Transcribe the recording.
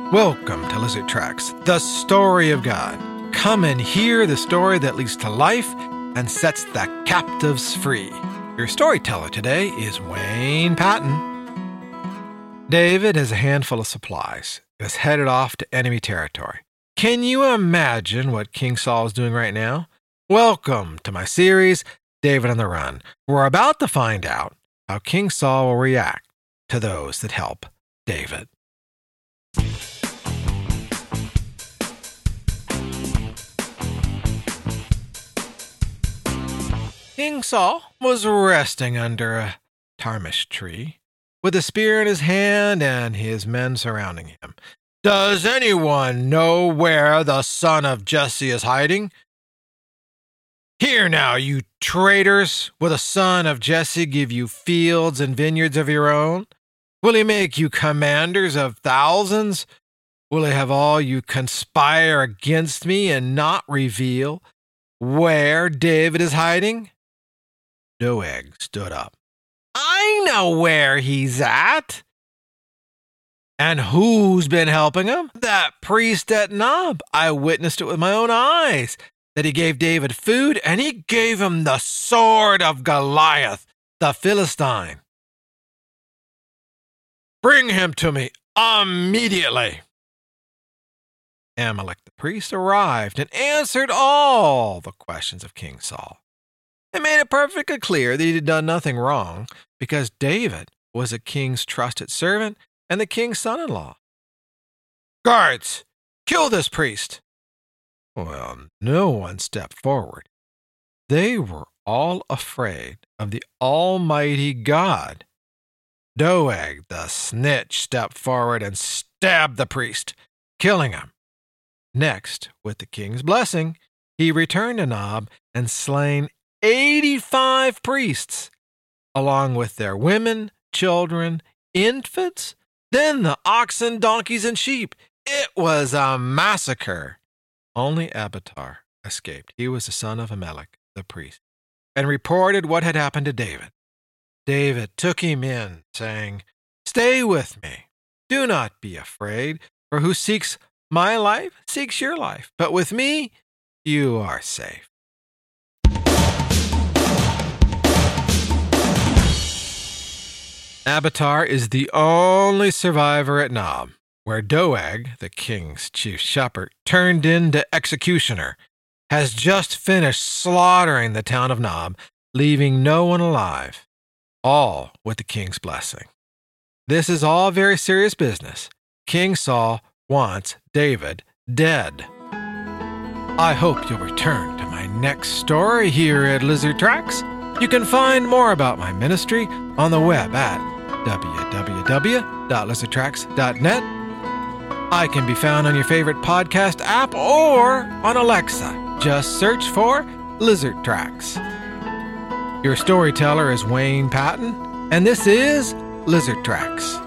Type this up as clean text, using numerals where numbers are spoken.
Welcome to Lizard Tracks, the story of God. Come and hear the story that leads to life and sets the captives free. Your storyteller today is Wayne Patton. David has a handful of supplies and is headed off to enemy territory. Can you imagine what King Saul is doing right now? Welcome to my series, David on the Run. We're about to find out how King Saul will react to those that help David. King Saul was resting under a tarmish tree, with a spear in his hand and his men surrounding him. Does anyone know where the son of Jesse is hiding? Here now, you traitors! Will the son of Jesse give you fields and vineyards of your own? Will he make you commanders of thousands? Will he have all you conspire against me and not reveal where David is hiding? Doeg stood up. I know where he's at. And who's been helping him? That priest at Nob. I witnessed it with my own eyes, that he gave David food, and he gave him the sword of Goliath, the Philistine. Bring him to me immediately. Amalek the priest arrived and answered all the questions of King Saul. It made it perfectly clear that he had done nothing wrong, because David was a king's trusted servant and the king's son-in-law. Guards, kill this priest. Well, no one stepped forward. They were all afraid of the Almighty God. Doeg, the snitch, stepped forward and stabbed the priest, killing him. Next, with the king's blessing, he returned to Nob and slain 85 priests, along with their women, children, infants, then the oxen, donkeys, and sheep. It was a massacre. Only Abiathar escaped. He was the son of Ahimelech, the priest, and reported what had happened to David. David took him in, saying, Stay with me. Do not be afraid, for who seeks my life seeks your life. But with me, you are safe. Abiathar is the only survivor at Nob, where Doeg, the king's chief shepherd, turned into executioner, has just finished slaughtering the town of Nob, leaving no one alive, all with the king's blessing. This is all very serious business. King Saul wants David dead. I hope you'll return to my next story here at Lizard Tracks. You can find more about my ministry on the web at www.lizardtracks.net. I can be found on your favorite podcast app or on Alexa. Just search for Lizard Tracks. Your storyteller is Wayne Patton, and this is Lizard Tracks.